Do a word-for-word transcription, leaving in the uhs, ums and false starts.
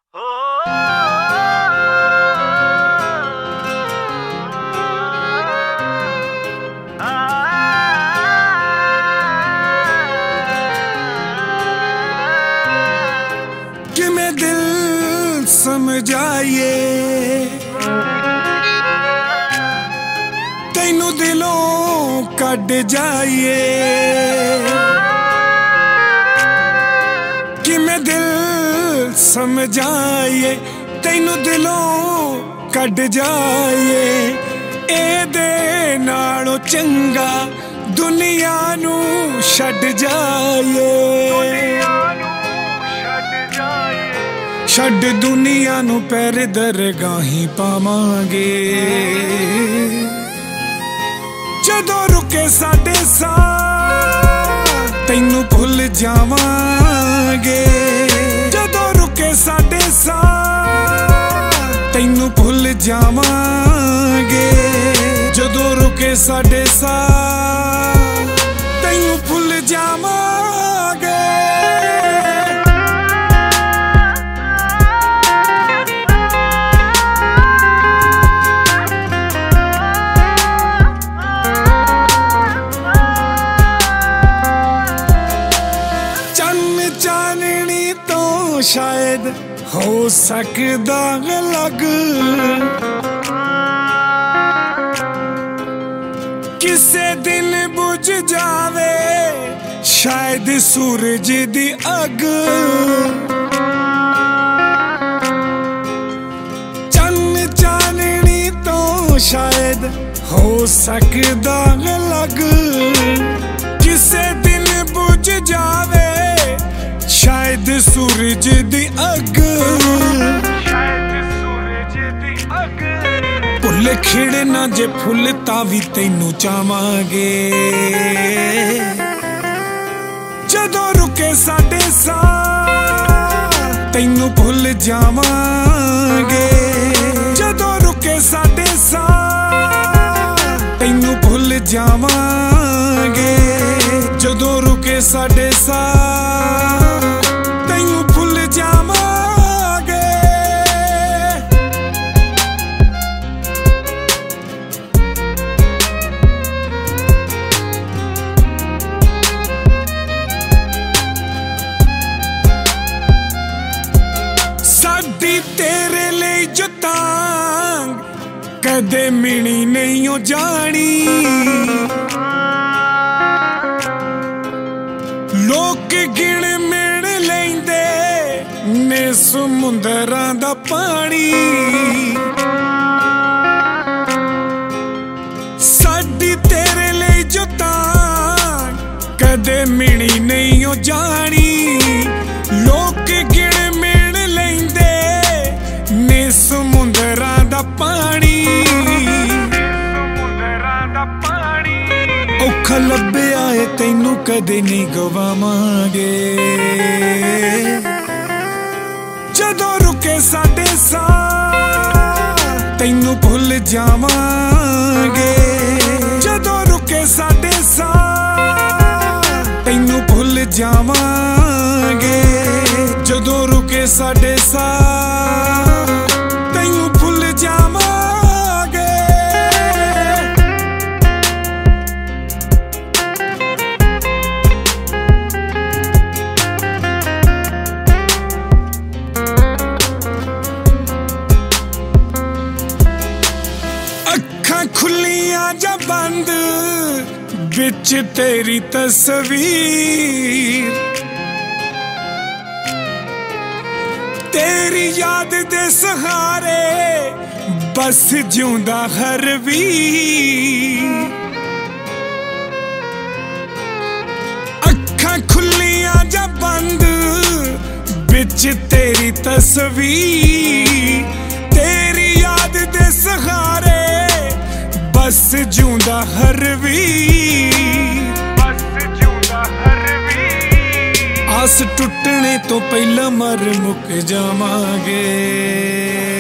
किमें दिल समझाइए तैनू दिलों कड जाइए, किमें दिल समझाइए तैनू दिलों कड जाइए। एदे नालों चंगा दुनिया नू छड्ड जाइए, छड्ड दुनिया नू पैर दरगाही पावांगे। जदों रुके साडे साह तैनू भुल जावांगे, जदों रुके साडे साह तैनू भुल जावांगे, जदों रुके साडे साह तैनू भुल जावांगे। चाननी तो शायद हो सकदा लग, किसे दिन बुझ जावे शायद सूरज दी अग। चन्न चाननी तो शायद हो सकदा लग, किसे दिन बुझ जावे शायद सूरज दी अग, शायद सूरज दी अग। भुल खिड़ना जे फुल तां वी तैनू चावांगे, जदों रुके साडे साह तैनू भुल जावांगे, जदों रुके साडे साह तैनू भुल जावांगे, जदों रुके साडे साह तैनू भुल जावांगे। साडी तेरे लिए जुतांग कदे मिनी नहीं हो जानी, लोक गिण मिण लैंदे ने समुंदरां दा पानी। साडी तेरे लिए जुतां कदे मिणी नहीं हो जानी, लोक गिण मिण लैंदे ने समुंदरां दा पानी। औखा लभ्या है तैनू कदे नहीं गवावांगे, जदों रुके साडे साह तैनू भुल जावांगे, जदों रुके साडे साह तैनू भुल जावांगे, जदों रुके साडे साह तैनू भुल जावांगे। खुलियां जा बंद बिच तेरी तस्वीर, तेरी याद दे सहारे बस जिउंदा हर वीर। अखां खुलियां जा बंद बिच तेरी तस्वीर, तेरी याद दे सहारे बस जिउंदा हर वीर, बस जिउंदा हर वीर। आस टुटने तो पहला मर मुक जावांगे।